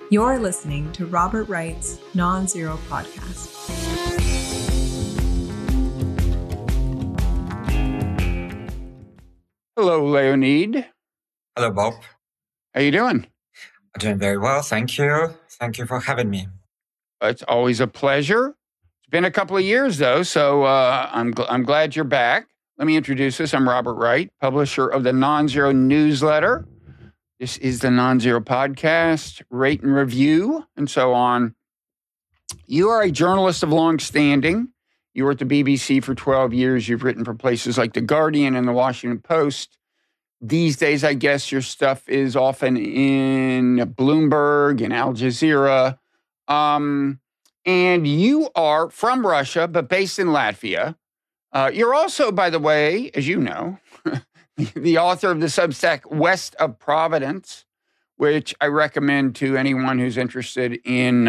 You're listening to Robert Wright's Non-Zero Podcast. Hello, Leonid. Hello, Bob. How you doing? I'm doing very well, thank you. Thank you for having me. It's always a pleasure. It's been a couple of years, though, so I'm glad you're back. Let me introduce us. I'm Robert Wright, publisher of the Non-Zero newsletter. This is the Non-Zero Podcast, rate and review, and so on. You are a journalist of long standing. You were at the BBC for 12 years. You've written for places like The Guardian and The Washington Post. These days, I guess your stuff is often in Bloomberg and Al Jazeera. And you are from Russia, but based in Latvia. You're also, by the way, as you know, the author of the Substack West of Providence, which I recommend to anyone who's interested in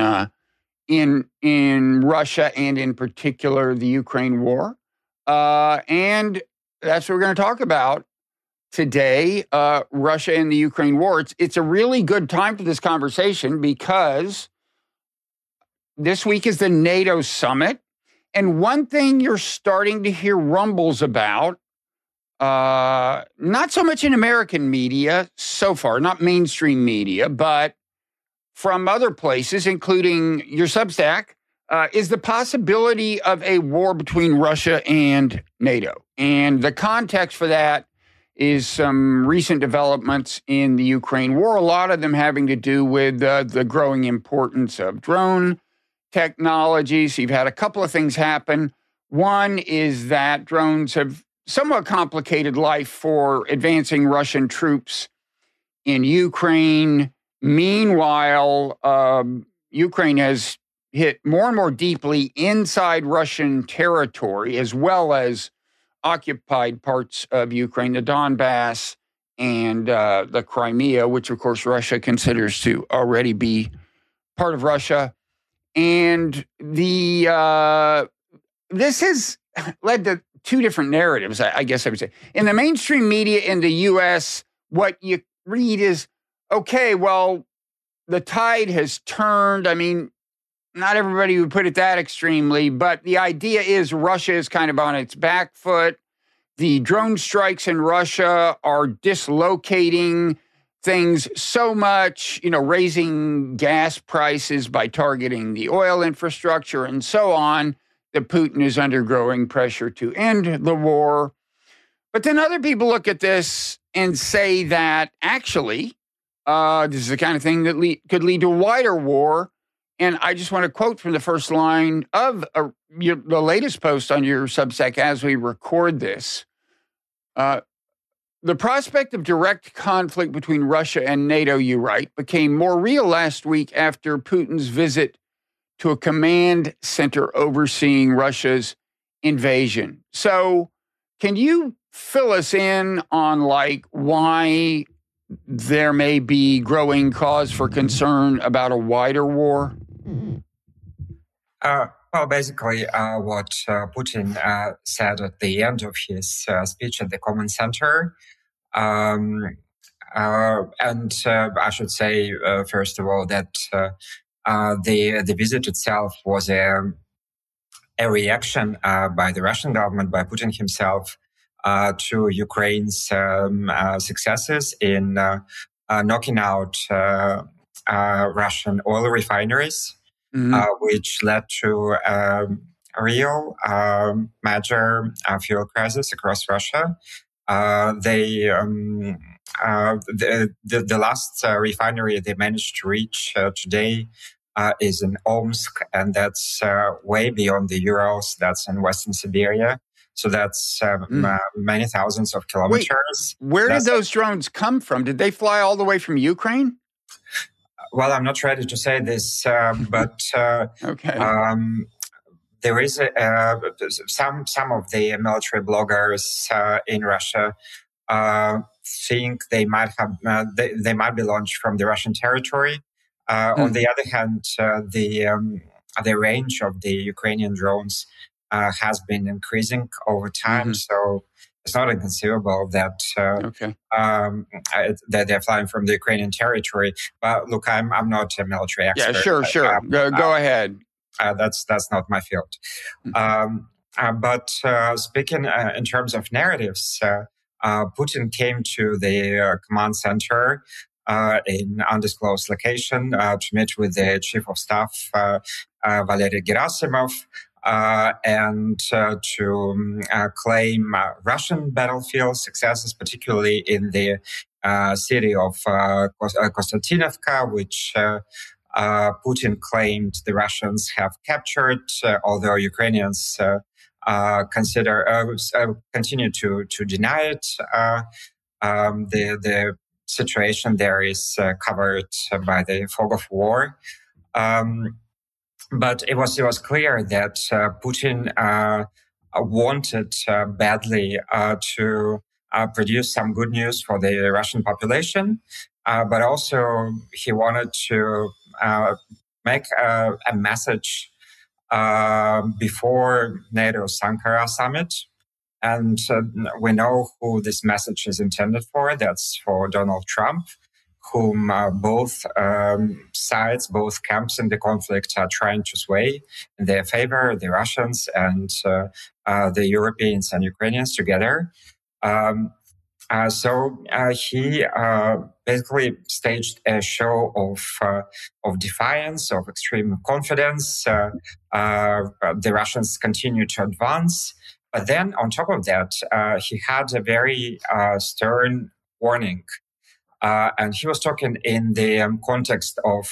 Russia and in particular the Ukraine war. And that's what we're going to talk about today, Russia and the Ukraine war. It's a really good time for this conversation because this week is the NATO summit. And one thing you're starting to hear rumbles about, not so much in American media so far, not mainstream media, but from other places, including your Substack, is the possibility of a war between Russia and NATO. And the context for that is some recent developments in the Ukraine war, a lot of them having to do with the growing importance of drone technologies. You've had a couple of things happen. One is that drones have somewhat complicated life for advancing Russian troops in Ukraine. Meanwhile, Ukraine has hit more and more deeply inside Russian territory, as well as occupied parts of Ukraine, the Donbass and the Crimea, which, of course, Russia considers to already be part of Russia. And this has led to two different narratives, I guess I would say. In the mainstream media in the U.S., what you read is, okay, well, the tide has turned. I mean, not everybody would put it that extremely, but the idea is Russia is kind of on its back foot. The drone strikes in Russia are dislocating things so much, raising gas prices by targeting the oil infrastructure and so on, that Putin is under growing pressure to end the war. But then other people look at this and say that actually, this is the kind of thing that could lead to a wider war. And I just want to quote from the first line of the latest post on your Substack as we record this. The prospect of direct conflict between Russia and NATO, you write, became more real last week after Putin's visit to a command center overseeing Russia's invasion. So can you fill us in on why there may be growing cause for concern about a wider war? Well, basically, what Putin said at the end of his speech at the Command Center, and I should say, first of all, that the visit itself was a reaction by the Russian government, by Putin himself, to Ukraine's successes in knocking out Russian oil refineries. Mm-hmm. Which led to a real major fuel crisis across Russia. The last refinery they managed to reach today is in Omsk, and that's way beyond the Urals. That's in Western Siberia. So that's many thousands of kilometers. Wait, where did those drones come from? Did they fly all the way from Ukraine? Well, I'm not ready to say this, but okay. There is some of the military bloggers in Russia think they might be launched from the Russian territory. On the other hand, the range of the Ukrainian drones has been increasing over time. Mm-hmm. So it's not inconceivable that that they're flying from the Ukrainian territory. But look, I'm not a military expert. Yeah, sure. Go ahead. That's not my field. But speaking in terms of narratives, Putin came to the command center in undisclosed location to meet with the chief of staff, Valery Gerasimov, and to claim Russian battlefield successes, particularly in the city of Konstantinovka, which Putin claimed the Russians have captured, although Ukrainians continue to deny it. The situation there is covered by the fog of war. But it was clear that Putin wanted badly to produce some good news for the Russian population, but also he wanted to make a message before NATO's Ankara summit. And we know who this message is intended for. That's for Donald Trump, whom both sides, both camps in the conflict are trying to sway in their favor, the Russians and the Europeans and Ukrainians together. So he basically staged a show of defiance, of extreme confidence. The Russians continue to advance. But then on top of that, he had a very stern warning. And he was talking in the context of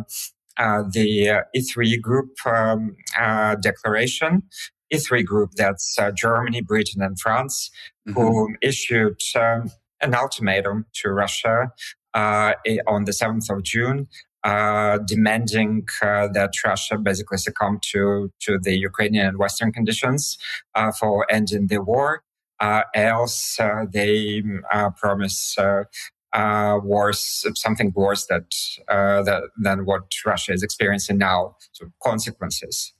the E3 group declaration. E3 group, that's Germany, Britain, and France, who issued an ultimatum to Russia on the 7th of June, demanding that Russia basically succumb to the Ukrainian and Western conditions for ending the war. Else, they promise something worse than what Russia is experiencing now, so consequences.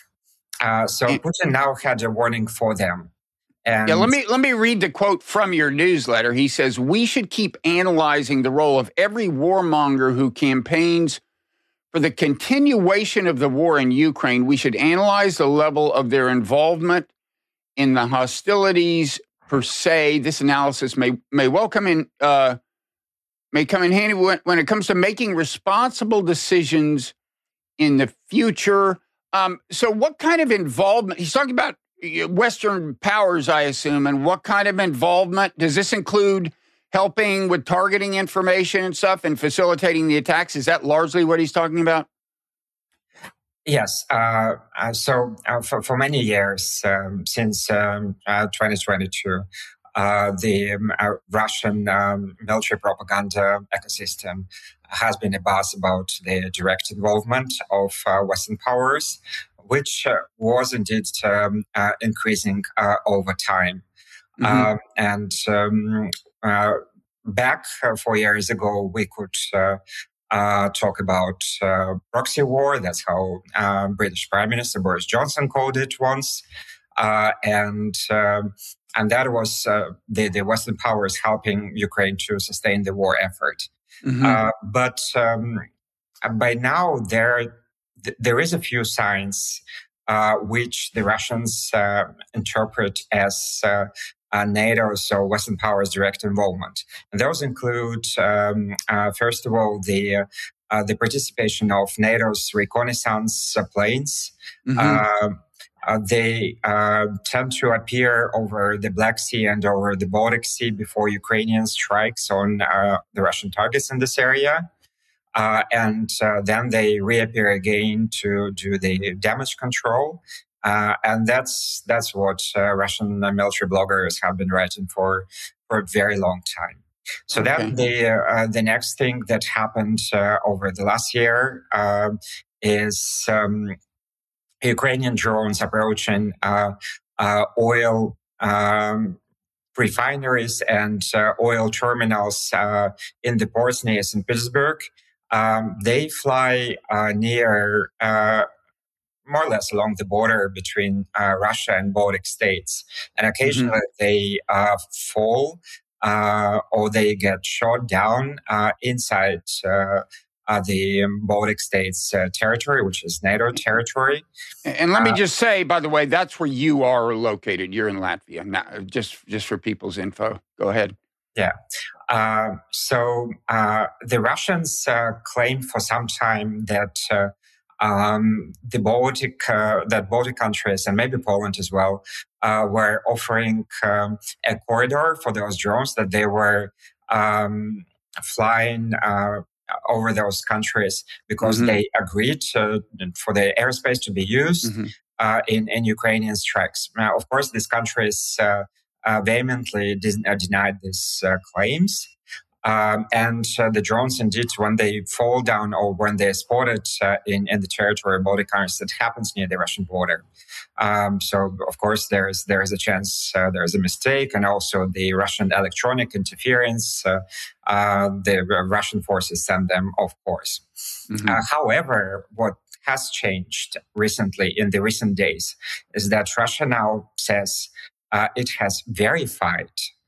So Putin now had a warning for them. And let me read the quote from your newsletter. He says, "We should keep analyzing the role of every warmonger who campaigns for the continuation of the war in Ukraine. We should analyze the level of their involvement in the hostilities per se. This analysis may well come in handy when it comes to making responsible decisions in the future." So what kind of involvement? He's talking about Western powers, I assume, and what kind of involvement? Does this include helping with targeting information and stuff and facilitating the attacks? Is that largely what he's talking about? Yes. So for many years, since 2022, the Russian military propaganda ecosystem has been a buzz about the direct involvement of Western powers, which was indeed increasing over time. And back 4 years ago, we could talk about proxy war. That's how British Prime Minister Boris Johnson called it once. And that was the Western powers helping Ukraine to sustain the war effort. But by now, there is a few signs which the Russians interpret as NATO's or Western powers' direct involvement. And those include, first of all, the participation of NATO's reconnaissance planes. They tend to appear over the Black Sea and over the Baltic Sea before Ukrainian strikes on the Russian targets in this area. And then they reappear again to do the damage control. And that's what Russian military bloggers have been writing for a very long time. So then the next thing that happened over the last year is Ukrainian drones approaching oil refineries and oil terminals in the ports near St. Petersburg. They fly near more or less along the border between Russia and Baltic states. And occasionally they fall or they get shot down inside the Baltic states territory, which is NATO territory. And let me just say, by the way, that's where you are located. You're in Latvia. Now, just for people's info. Go ahead. Yeah. So the Russians claim for some time that the Baltic countries and maybe Poland as well were offering a corridor for those drones, that they were flying over those countries because they agreed for the airspace to be used in Ukrainian strikes. Now, of course, these countries vehemently denied these claims. And the drones, indeed, when they fall down or when they're spotted in the territory of Baltic countries, it happens near the Russian border. So, of course, there is a chance there is a mistake, and also the Russian electronic interference. The Russian forces send them, of course. However, what has changed recently in the recent days is that Russia now says it has verified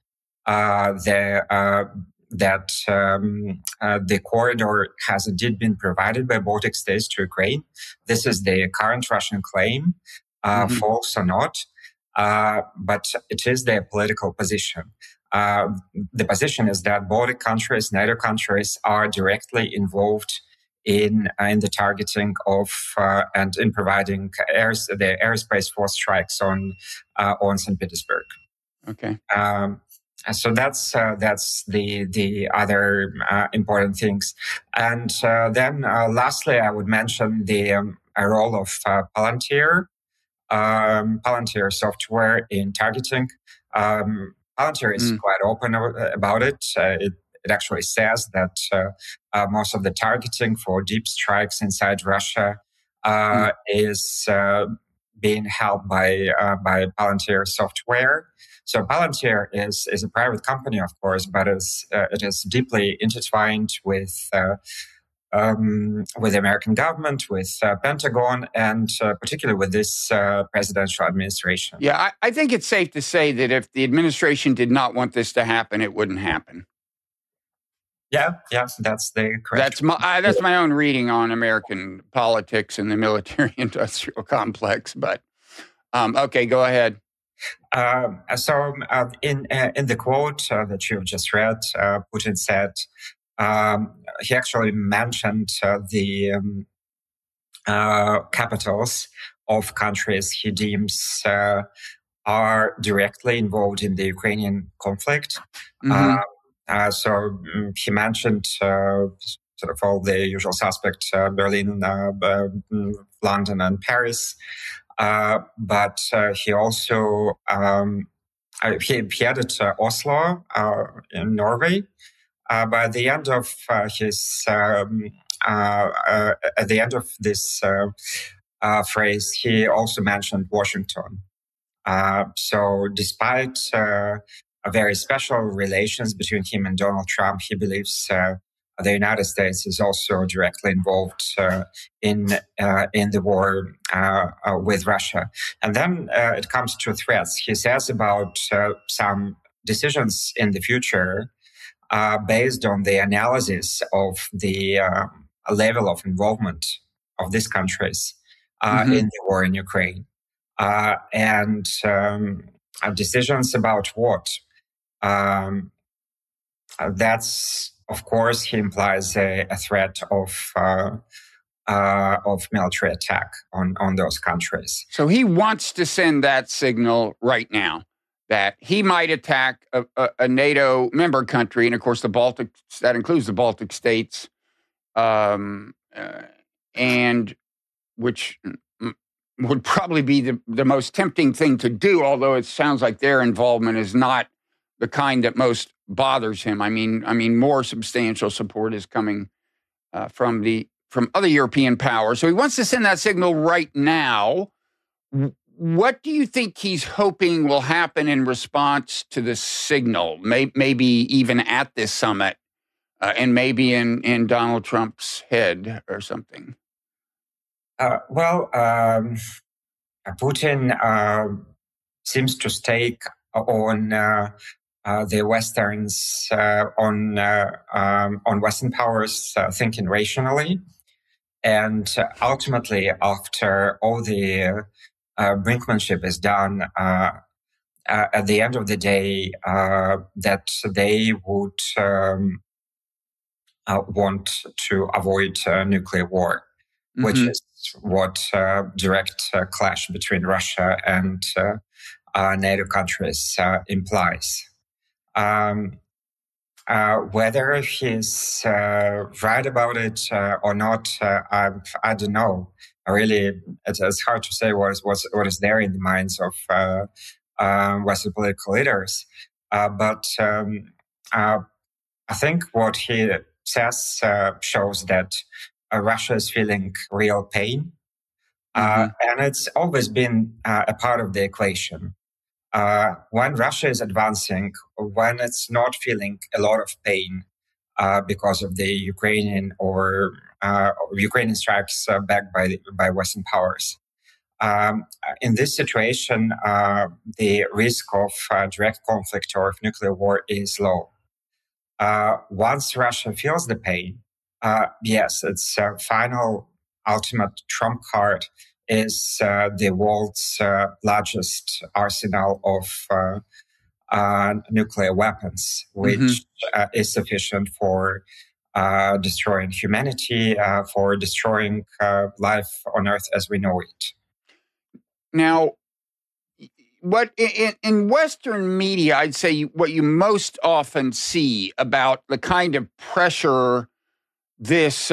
that the corridor has indeed been provided by Baltic states to Ukraine. This is the current Russian claim, false or not, but it is their political position. The position is that Baltic countries, NATO countries, are directly involved in the targeting of and in providing the airspace force strikes on St. Petersburg. Okay. So that's the other important things. And then lastly, I would mention the role of Palantir software in targeting. Palantir is quite open about it. It actually says that most of the targeting for deep strikes inside Russia is being held by Palantir software. So Palantir is a private company, of course, but it is deeply intertwined with the American government, with Pentagon, and particularly with this presidential administration. Yeah, I think it's safe to say that if the administration did not want this to happen, it wouldn't happen. Yeah, that's the correct. That's my own reading on American politics and the military-industrial complex. But okay, go ahead. So in the quote that you've just read, Putin said he actually mentioned the capitals of countries he deems are directly involved in the Ukrainian conflict. So he mentioned sort of all the usual suspects: Berlin, London, and Paris. But he also he added Oslo in Norway. By the end of his at the end of this phrase, he also mentioned Washington. So, despite very special relations between him and Donald Trump, he believes the United States is also directly involved in the war with Russia. And then it comes to threats. He says about some decisions in the future based on the analysis of the level of involvement of these countries in the war in Ukraine. And decisions about what? That's, of course, he implies a threat of military attack on those countries. So he wants to send that signal right now that he might attack a NATO member country, and of course that includes the Baltic states, and which would probably be the most tempting thing to do, although it sounds like their involvement is not the kind that most bothers him. I mean, more substantial support is coming from other European powers. So he wants to send that signal right now. What do you think he's hoping will happen in response to the signal? Maybe even at this summit, and maybe in Donald Trump's head or something. Putin seems to stake on the Westerns, on Western powers thinking rationally. And ultimately, after all the brinkmanship is done, at the end of the day, that they would want to avoid nuclear war, which is what direct clash between Russia and NATO countries implies. Whether he's right about it or not, I don't know. Really, it's hard to say what is there in the minds of Western political leaders. But I think what he says shows that Russia is feeling real pain. And it's always been a part of the equation. When Russia is advancing, when it's not feeling a lot of pain because of the Ukrainian or Ukrainian strikes backed by Western powers. In this situation, the risk of direct conflict or of nuclear war is low. Once Russia feels the pain, yes, its final ultimate trump card is the world's largest arsenal of nuclear weapons, which is sufficient for destroying humanity, for destroying life on Earth as we know it. Now, what in Western media, I'd say what you most often see about the kind of pressure this,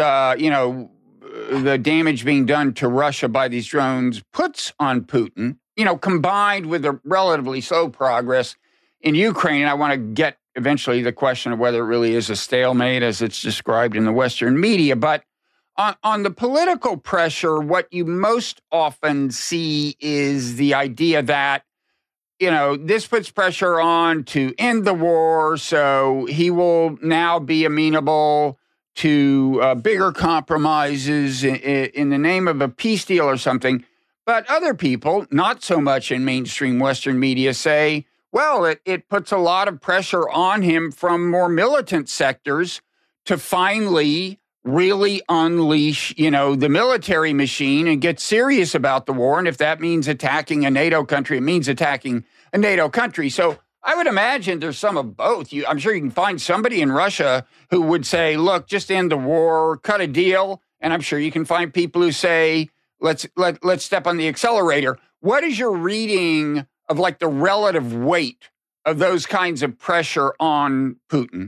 the damage being done to Russia by these drones puts on Putin, combined with the relatively slow progress in Ukraine. And I want to get eventually the question of whether it really is a stalemate as it's described in the Western media. But on the political pressure, what you most often see is the idea that, this puts pressure on to end the war. So he will now be amenable to bigger compromises in the name of a peace deal or something. But other people, not so much in mainstream Western media, say, well, it puts a lot of pressure on him from more militant sectors to finally really unleash, the military machine and get serious about the war. And if that means attacking a NATO country, it means attacking a NATO country. So I would imagine there's some of both. I'm sure you can find somebody in Russia who would say, look, just end the war, cut a deal. And I'm sure you can find people who say, let's step on the accelerator. What is your reading of the relative weight of those kinds of pressure on Putin?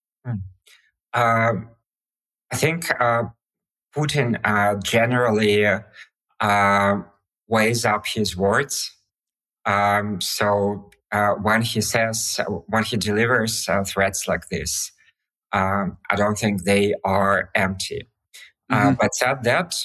I think Putin generally weighs up his words. So when he delivers threats like this, I don't think they are empty. But said that,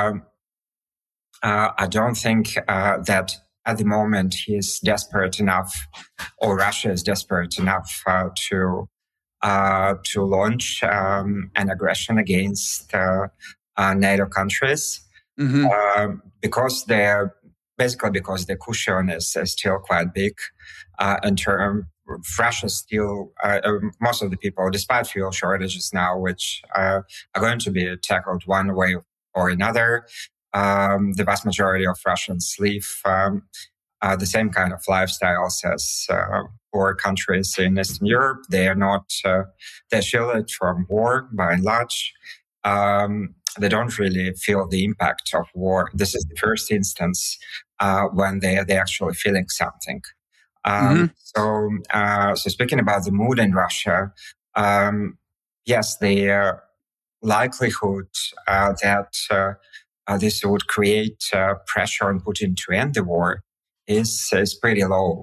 I don't think that at the moment he's desperate enough, or Russia is desperate enough to launch an aggression against NATO countries, because the cushion is still quite big. In terms, Russia still, most of the people, despite fuel shortages now, which are going to be tackled one way or another, the vast majority of Russians live the same kind of lifestyles as poor countries in Eastern Europe. They are not, they're shielded from war by and large. They don't really feel the impact of war. This is the first instance when they're actually feeling something. So speaking about the mood in Russia, yes, the likelihood that this would create pressure on Putin to end the war is pretty low.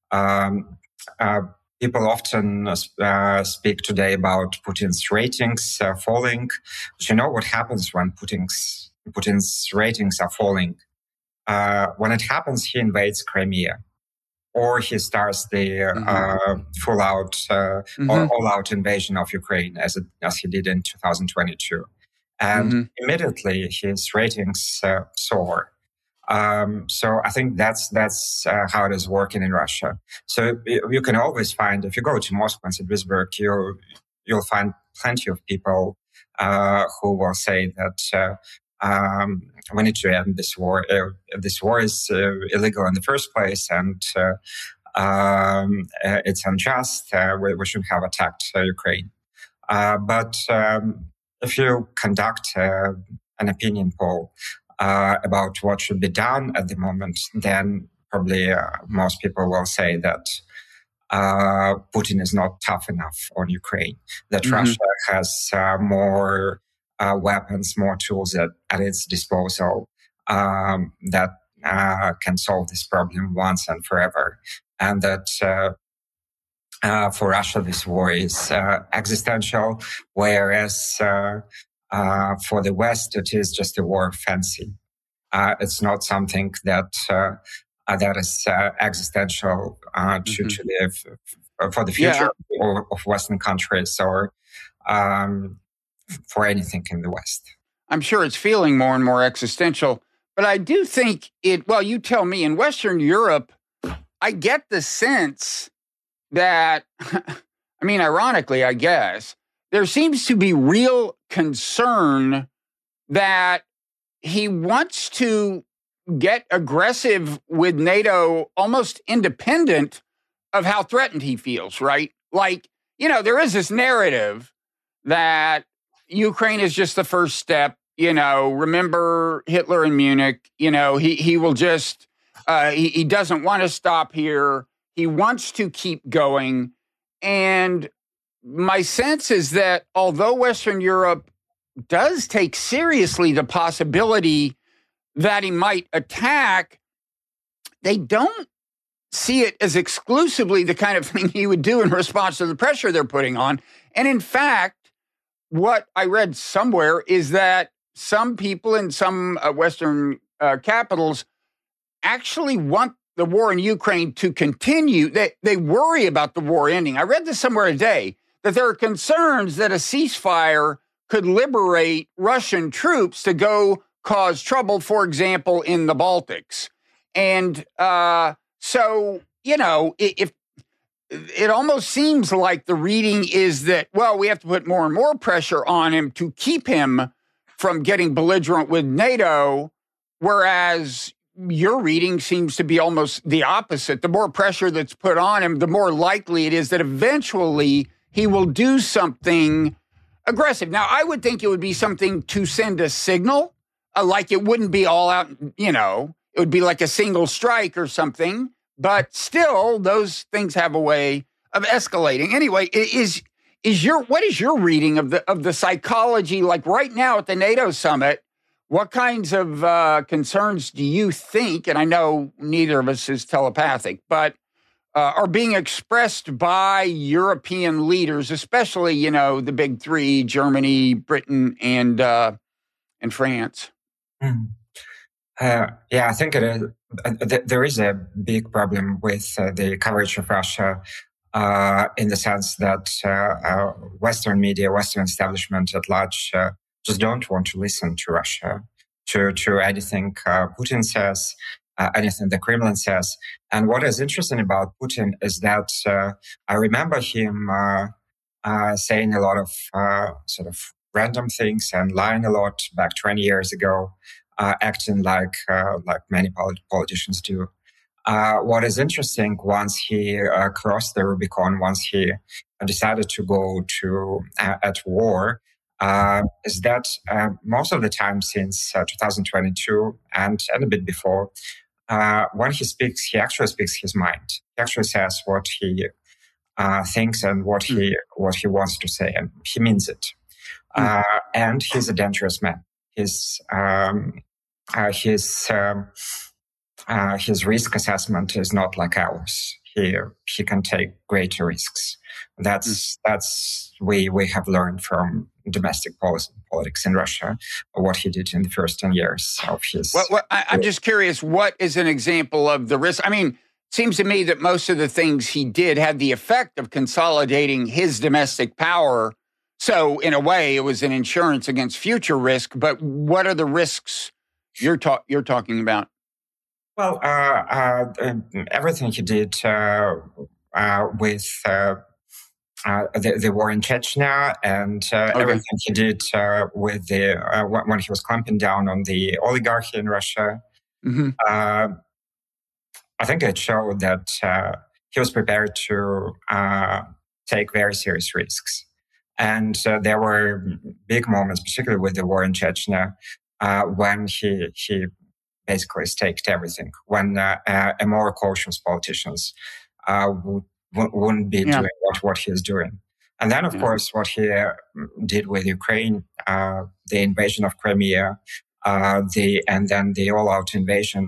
People often speak today about Putin's ratings falling. But you know what happens when Putin's ratings are falling? When it happens, he invades Crimea, or he starts the full-out or all-out invasion of Ukraine, as he did in 2022. and immediately his ratings soar. So I think that's how it is working in Russia. So you can always find, if you go to Moscow and St. Petersburg, you'll find plenty of people who will say that we need to end this war. This war is illegal in the first place, and it's unjust. We should have attacked Ukraine. But if you conduct an opinion poll about what should be done at the moment, then probably most people will say that Putin is not tough enough on Ukraine, that Russia has more weapons, more tools at its disposal that can solve this problem once and forever. And that for Russia, this war is existential, whereas for the West, it is just a war of fancy. It's not something that is existential for the future of Western countries or for anything in the West. I'm sure it's feeling more and more existential, but I do think you tell me, in Western Europe, I get the sense that, I mean, ironically, I guess, there seems to be real concern that he wants to get aggressive with NATO almost independent of how threatened he feels, right? Like, there is this narrative that Ukraine is just the first step. Remember Hitler in Munich, he will just, he doesn't want to stop here. He wants to keep going. And my sense is that although Western Europe does take seriously the possibility that he might attack, they don't see it as exclusively the kind of thing he would do in response to the pressure they're putting on. And in fact, what I read somewhere is that some people in some Western capitals actually want the war in Ukraine to continue. They worry about the war ending. I read this somewhere today, that there are concerns that a ceasefire could liberate Russian troops to go cause trouble, for example, in the Baltics. And so, if it almost seems like the reading is that, well, we have to put more and more pressure on him to keep him from getting belligerent with NATO, whereas your reading seems to be almost the opposite. The more pressure that's put on him, the more likely it is that eventually he will do something aggressive. Now, I would think it would be something to send a signal, like it wouldn't be all out, it would be like a single strike or something, but still those things have a way of escalating. Anyway, what is your reading of the psychology, like right now at the NATO summit? What kinds of concerns do you think, and I know neither of us is telepathic, but are being expressed by European leaders, especially, the big three, Germany, Britain, and France? I think there is a big problem with the coverage of Russia in the sense that Western media, Western establishment at large just don't want to listen to Russia, to anything Putin says, anything the Kremlin says. And what is interesting about Putin is that I remember him saying a lot of sort of random things and lying a lot back 20 years ago, acting like many politicians do. What is interesting, once he crossed the Rubicon, once he decided to go at war, is that most of the time since 2022 and a bit before, when he speaks, he actually speaks his mind. He actually says what he thinks and what he wants to say, and he means it. And he's a dangerous man. His risk assessment is not like ours. He can take greater risks. That's we have learned from domestic politics in Russia, what he did in the first 10 years of his. I'm just curious, what is an example of the risk? I mean, it seems to me that most of the things he did had the effect of consolidating his domestic power So in a way, it was an insurance against future risk. But what are the risks you're talking about? Well, everything he did with the war in Chechnya and everything he did with when he was clamping down on the oligarchy in Russia. Mm-hmm. I think it showed that he was prepared to take very serious risks. And there were big moments, particularly with the war in Chechnya, when he basically staked everything, when a more cautious politicians wouldn't be doing what he is doing. And then, of course, what he did with Ukraine, the invasion of Crimea, and then the all-out invasion,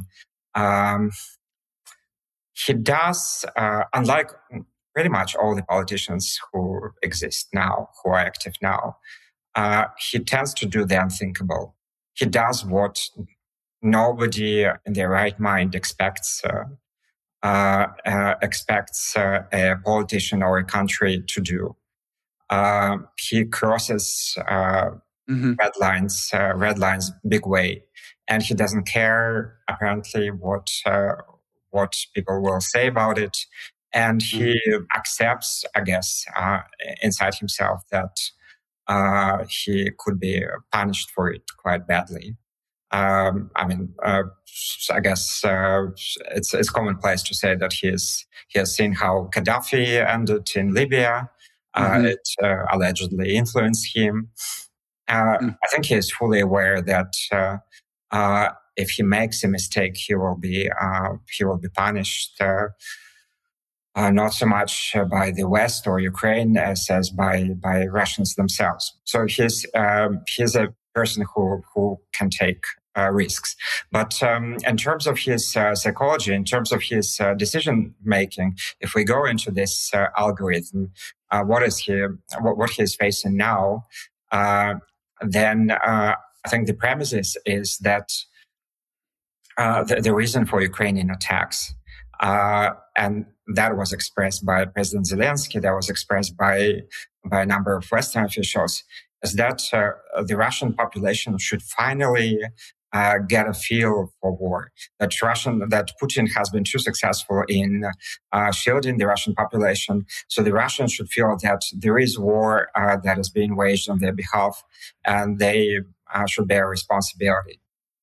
he does, unlike pretty much all the politicians who exist now, who are active now, he tends to do the unthinkable. He does what nobody in their right mind expects a politician or a country to do. He crosses red lines big way, and he doesn't care apparently what people will say about it. And he accepts, I guess, inside himself that he could be punished for it quite badly. I guess it's commonplace to say that he has seen how Gaddafi ended in Libya. It allegedly influenced him. I think he is fully aware that if he makes a mistake, he will be punished. Not so much by the West or Ukraine as by Russians themselves. So he's a person who can take risks. But in terms of his psychology, in terms of his decision making, if we go into this algorithm, what he is facing now, then I think the premise is that the reason for Ukrainian attacks, and that was expressed by President Zelensky, that was expressed by a number of Western officials, is that the Russian population should finally get a feel for war. That Putin has been too successful in shielding the Russian population, so the Russians should feel that there is war that is being waged on their behalf, and they should bear responsibility.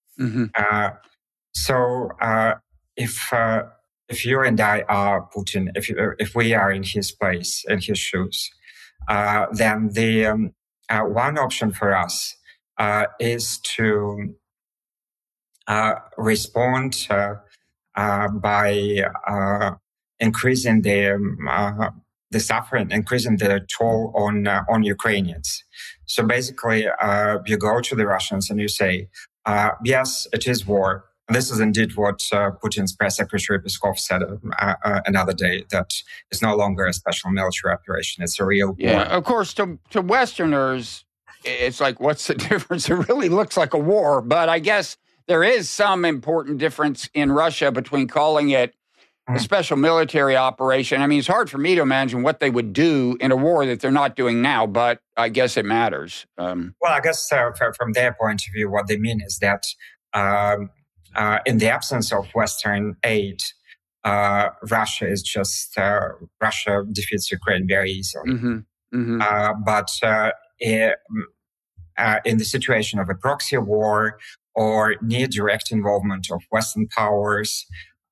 So if you and I are Putin, if we are in his place, in his shoes, then the one option for us is to respond by increasing the suffering, increasing the toll on Ukrainians. So basically, you go to the Russians and you say, yes, it is war. This is indeed what Putin's press secretary Peskov said another day, that it's no longer a special military operation. It's a real war. Yeah, of course, to Westerners, it's like, what's the difference? It really looks like a war. But I guess there is some important difference in Russia between calling it a special military operation. I mean, it's hard for me to imagine what they would do in a war that they're not doing now, but I guess it matters. Well, I guess from their point of view, what they mean is that in the absence of Western aid, Russia defeats Ukraine very easily. But in the situation of a proxy war or near direct involvement of Western powers,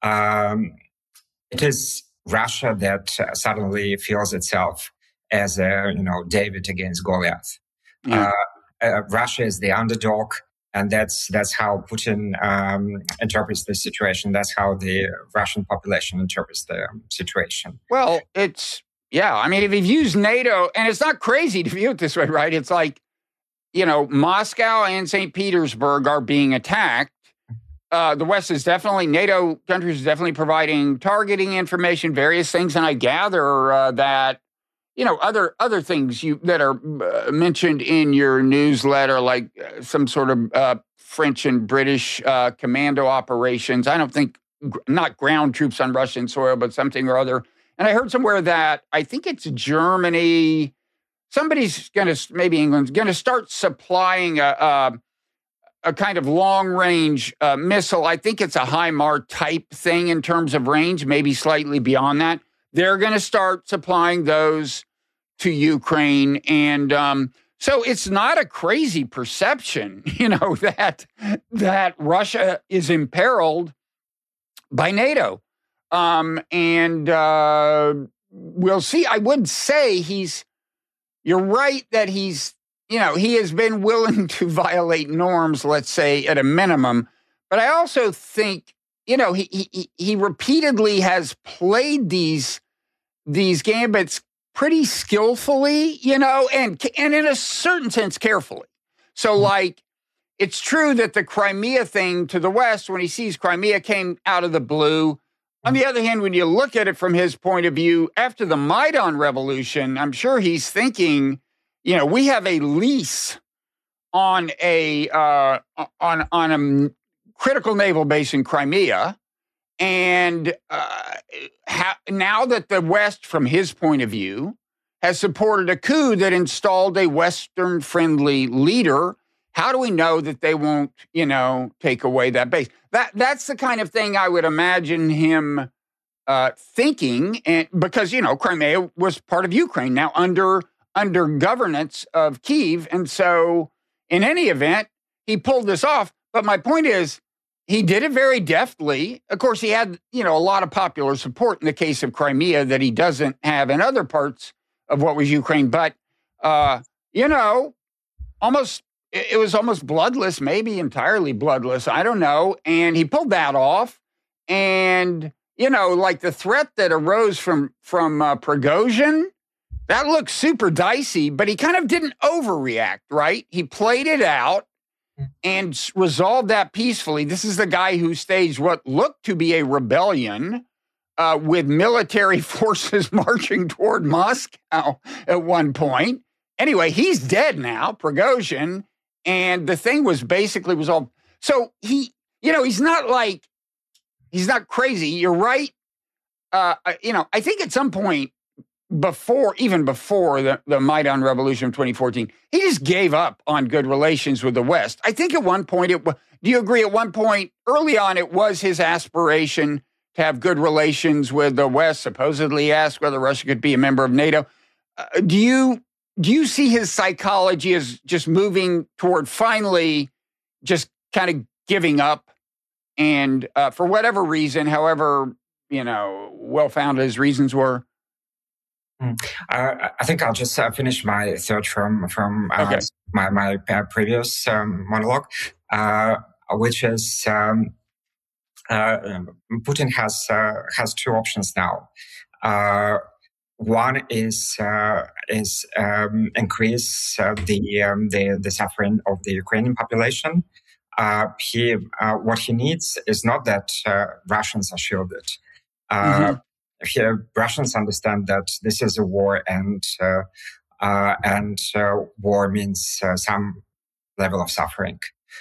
it is Russia that suddenly feels itself as David against Goliath. Russia is the underdog. And that's how Putin interprets the situation. That's how the Russian population interprets the situation. Well, I mean, if you use NATO, and it's not crazy to view it this way, right? It's like, Moscow and St. Petersburg are being attacked. The West is definitely, NATO countries are definitely providing targeting information, various things. And I gather that, other things that are mentioned in your newsletter, like some sort of French and British commando operations. I don't think, not ground troops on Russian soil, but something or other. And I heard somewhere that I think it's Germany somebody's going to, maybe England's going to start supplying a kind of long-range missile. I think it's a HIMARS type thing in terms of range, maybe slightly beyond that. They're going to start supplying those to Ukraine. And so it's not a crazy perception, that Russia is imperiled by NATO. And we'll see. I would say you're right that he has been willing to violate norms, let's say, at a minimum. But I also think, he repeatedly has played these gambits pretty skillfully, and in a certain sense, carefully. So, like, it's true that the Crimea thing to the West, when he sees Crimea, came out of the blue. On the other hand, when you look at it from his point of view, after the Maidan revolution, I'm sure he's thinking, we have a lease on a critical naval base in Crimea, and now that the West, from his point of view, has supported a coup that installed a Western-friendly leader, how do we know that they won't, take away that base? That's the kind of thing I would imagine him thinking, and because Crimea was part of Ukraine now under governance of Kyiv, and so in any event, he pulled this off. But my point is, he did it very deftly. Of course, he had a lot of popular support in the case of Crimea that he doesn't have in other parts of what was Ukraine. But it was almost bloodless, maybe entirely bloodless. I don't know. And he pulled that off. And, like the threat that arose from Prigozhin, that looked super dicey, but he kind of didn't overreact, right? He played it out and resolved that peacefully. This is the guy who staged what looked to be a rebellion with military forces marching toward Moscow at one point. Anyway, he's dead now, Prigozhin. And the thing was basically resolved. So he's not crazy. You're right. I think at some point even before the Maidan Revolution of 2014, he just gave up on good relations with the West. I think at one point, do you agree? At one point early on, it was his aspiration to have good relations with the West, supposedly asked whether Russia could be a member of NATO. Do you see his psychology as just moving toward finally just kind of giving up? And for whatever reason, however, well-founded his reasons were? I think I'll just finish my thought from okay. my previous monologue, which is Putin has two options now. One is increase the suffering of the Ukrainian population. What he needs is not that Russians are shielded. Russians understand that this is a war, and war means some level of suffering.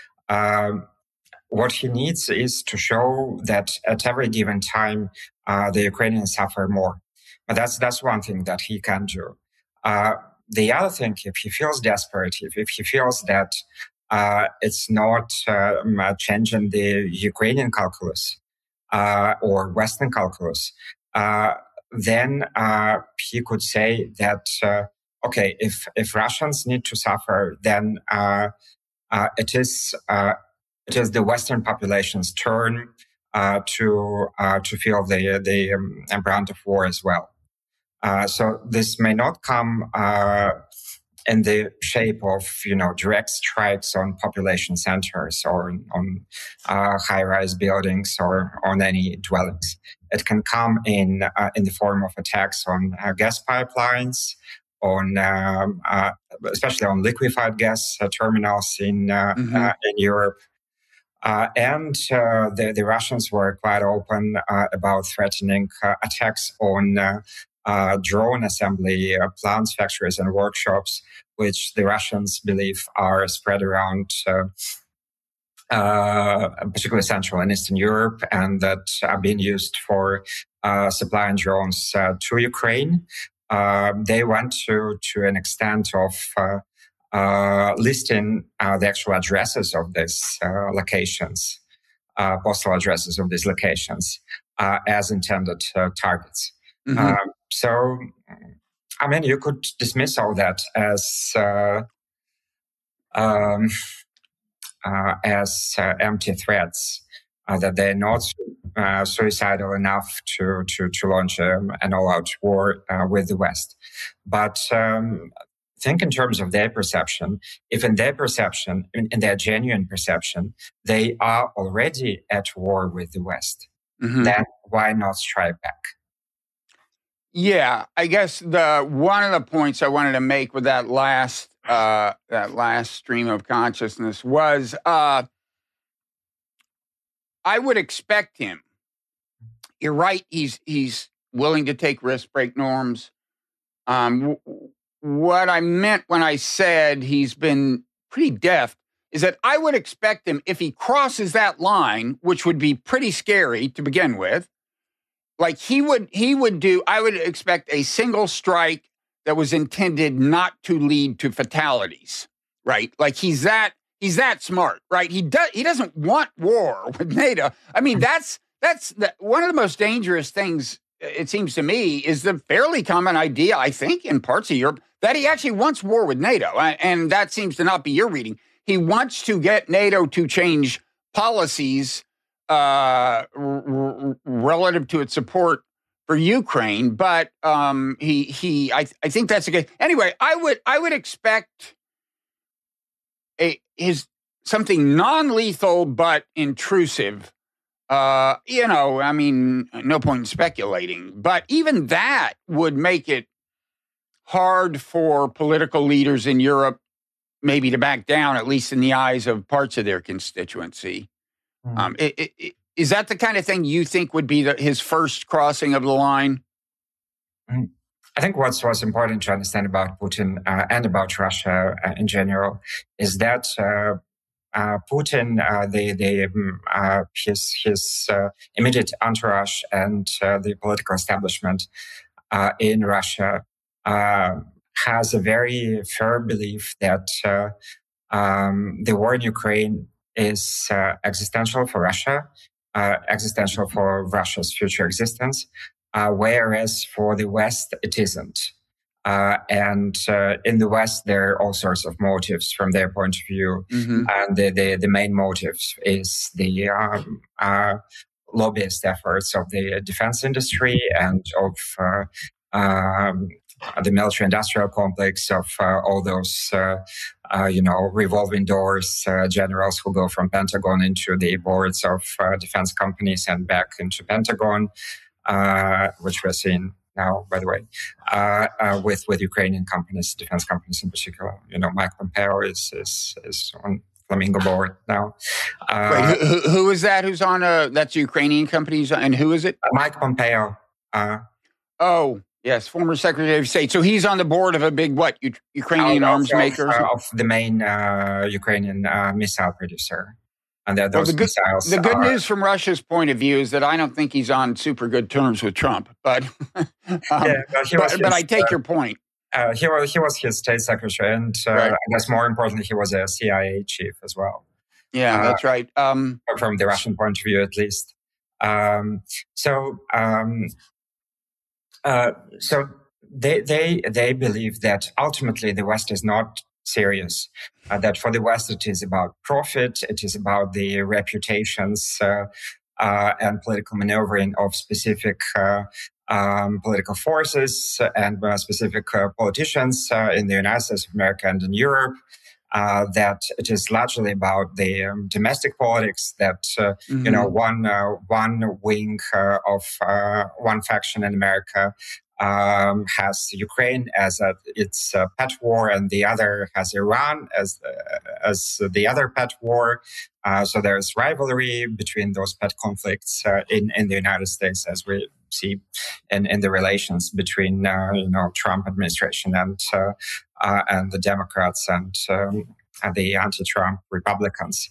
What he needs is to show that at every given time the Ukrainians suffer more. But that's one thing that he can do. The other thing, if he feels desperate, if he feels that it's not changing the Ukrainian calculus or Western calculus, then he could say that, okay, if Russians need to suffer, then it is the Western population's turn to feel the brunt of war as well. So this may not come in the shape of direct strikes on population centers or on high-rise buildings or on any dwellings. It can come in the form of attacks on gas pipelines, on especially on liquefied gas terminals in Europe. And the Russians were quite open about threatening attacks on drone assembly plants, factories, and workshops, which the Russians believe are spread around particularly Central and Eastern Europe, and that are being used for supplying drones to Ukraine. they went to an extent of listing the actual addresses of these locations, postal addresses of these locations as intended targets. Mhm. So, I mean, you could dismiss all that as empty threats, that they're not suicidal enough to launch an all-out war with the West. But think in terms of their perception. If in their perception, in their genuine perception, they are already at war with the West, then why not strike back? Yeah, I guess one of the points I wanted to make with that last stream of consciousness was I would expect him. You're right. He's willing to take risks, break norms. What I meant when I said he's been pretty deft is that I would expect him, if he crosses that line, which would be pretty scary to begin with, like he would do, I would expect a single strike that was intended not to lead to fatalities, right? Like he's that smart, right? He doesn't want war with NATO. I mean, that's one of the most dangerous things, it seems to me, is the fairly common idea, I think, in parts of Europe, that he actually wants war with NATO. And that seems to not be your reading. He wants to get NATO to change policies relative to its support for Ukraine. But I think that's a good. Anyway, I would expect something non-lethal but intrusive. I mean, no point in speculating, but even that would make it hard for political leaders in Europe maybe to back down, at least in the eyes of parts of their constituency. Is that the kind of thing you think would be his first crossing of the line? I think what's important to understand about Putin and about Russia in general is that Putin, his immediate entourage and the political establishment in Russia has a very firm belief that the war in Ukraine is existential for Russia, existential for Russia's future existence, whereas for the West it isn't. And in the West, there are all sorts of motives from their point of view. And the main motive is the lobbyist efforts of the defense industry and of the military-industrial complex, of all those, revolving doors generals who go from Pentagon into the boards of defense companies and back into Pentagon, which we're seeing now, by the way, with Ukrainian companies, defense companies in particular. Mike Pompeo is on Flamingo board now. Wait, who is that? Who's on? That's Ukrainian companies, and who is it? Mike Pompeo. Oh, yes, former Secretary of State. So he's on the board of a big Ukrainian arms maker of the main Ukrainian missile producer. And those missiles. The good news from Russia's point of view is that I don't think he's on super good terms with Trump. But but I take your point. He was his state secretary, and right. I guess more importantly, he was a CIA chief as well. Yeah, that's right. From the Russian point of view, at least. So they believe that ultimately the West is not serious. That for the West it is about profit, it is about the reputations and political maneuvering of specific political forces and specific politicians in the United States of America and in Europe. That it is largely about the domestic politics. That one wing of one faction in America has Ukraine as its pet war, and the other has Iran as the other pet war. So there's rivalry between those pet conflicts in the United States, as we see in the relations between Trump administration and the Democrats and the anti-Trump Republicans.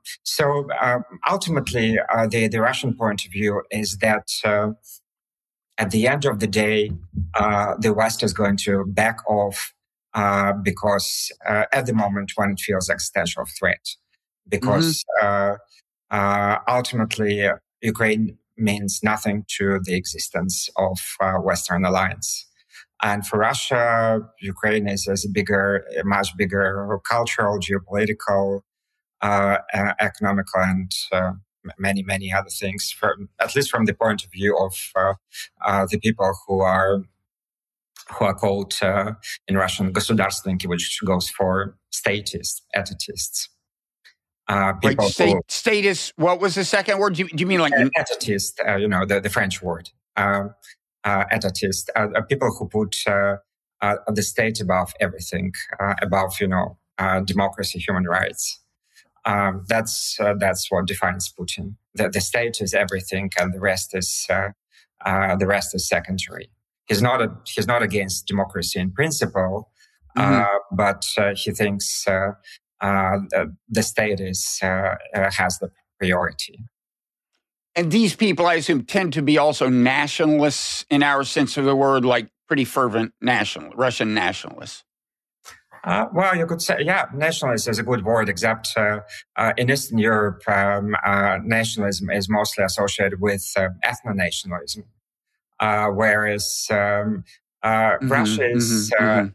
So ultimately, the Russian point of view is that at the end of the day, the West is going to back off because at the moment when it feels existential threat, because ultimately Ukraine means nothing to the existence of Western alliance. And for Russia, Ukraine is a much bigger cultural, geopolitical, economical, and many, many other things, at least from the point of view of the people who are called in Russian государственники, which goes for statists, etatists. People status. What was the second word? Do you mean like etatist? The French word. Etatist. People who put the state above everything, above democracy, human rights. That's what defines Putin. The state is everything, and the rest is secondary. He's not against democracy in principle, but he thinks the state has the priority. And these people, I assume, tend to be also nationalists in our sense of the word, like pretty fervent Russian nationalists. Well, you could say, nationalist is a good word, except in Eastern Europe, nationalism is mostly associated with ethno-nationalism, whereas Russia is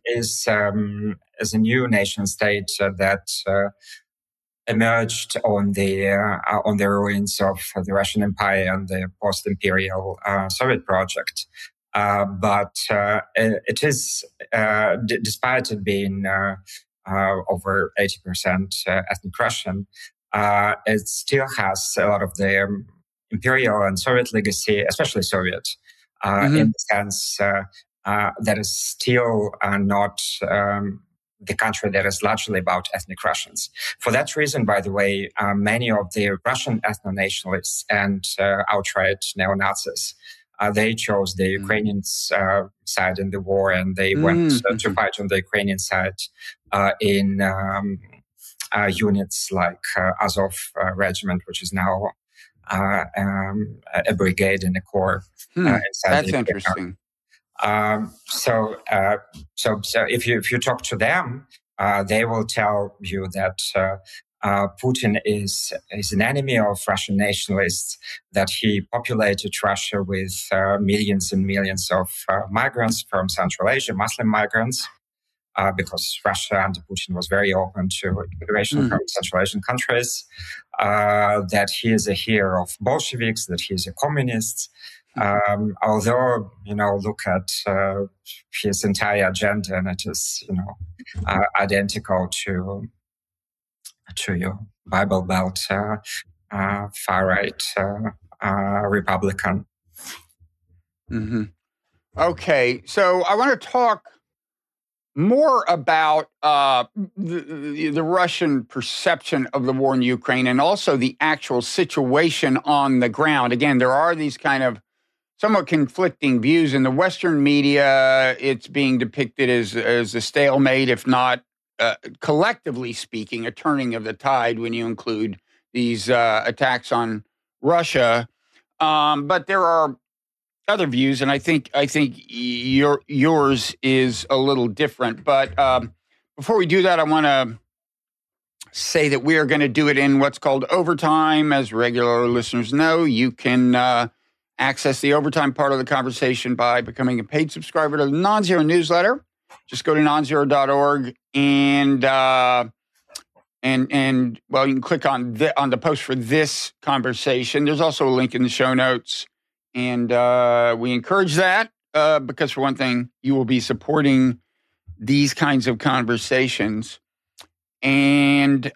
a new nation state that emerged on the ruins of the Russian Empire and the post-imperial Soviet project. But it is, despite it being over 80% ethnic Russian, it still has a lot of the imperial and Soviet legacy, especially Soviet, in the sense that is still not the country that is largely about ethnic Russians. For that reason, by the way, many of the Russian ethno-nationalists and outright neo-Nazis, they chose the Ukrainian side in the war, and they went to fight on the Ukrainian side in units like Azov Regiment, which is now a brigade and a corps. That's interesting. So if you talk to them, they will tell you that Putin is an enemy of Russian nationalists, that he populated Russia with millions and millions of migrants from Central Asia, Muslim migrants, because Russia under Putin was very open to immigration from Central Asian countries, that he is a hero of Bolsheviks, that he is a communist. Although, look at his entire agenda, and it is, identical to your Bible Belt far-right Republican. Okay, so I want to talk more about the Russian perception of the war in Ukraine and also the actual situation on the ground. Again, there are these kind of somewhat conflicting views in the Western media. It's being depicted as a stalemate, if not collectively speaking, a turning of the tide when you include these attacks on Russia. But there are other views, and I think yours is a little different. But before we do that, I want to say that we are going to do it in what's called overtime. As regular listeners know, you can access the overtime part of the conversation by becoming a paid subscriber to the NonZero newsletter. Just go to nonzero.org and you can click on the post for this conversation. There's also a link in the show notes, and we encourage that because, for one thing, you will be supporting these kinds of conversations. And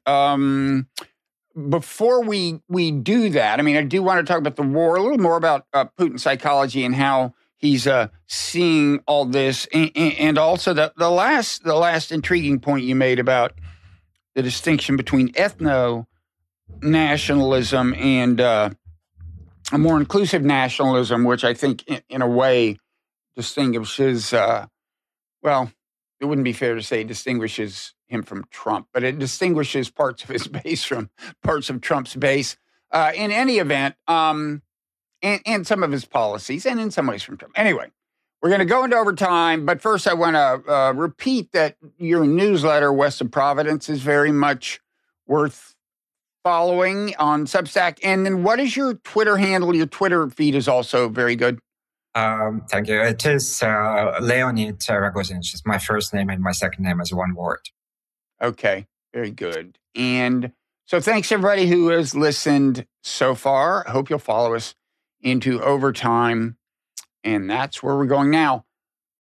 before we do that, I do want to talk about the war, a little more about Putin's psychology and how he's seeing all this, and also the last intriguing point you made about the distinction between ethno-nationalism and a more inclusive nationalism, which I think in a way distinguishes, it wouldn't be fair to say distinguishes him from Trump, but it distinguishes parts of his base from parts of Trump's base. In any event, and some of his policies, and in some ways from Trump. Anyway, we're going to go into overtime, but first I want to repeat that your newsletter, West of Providence, is very much worth following on Substack. And then what is your Twitter handle? Your Twitter feed is also very good. Thank you. It is Leonid Rogozin. It's my first name and my second name is one word. Okay, very good. And so thanks everybody who has listened so far. I hope you'll follow us into overtime. And that's where we're going now.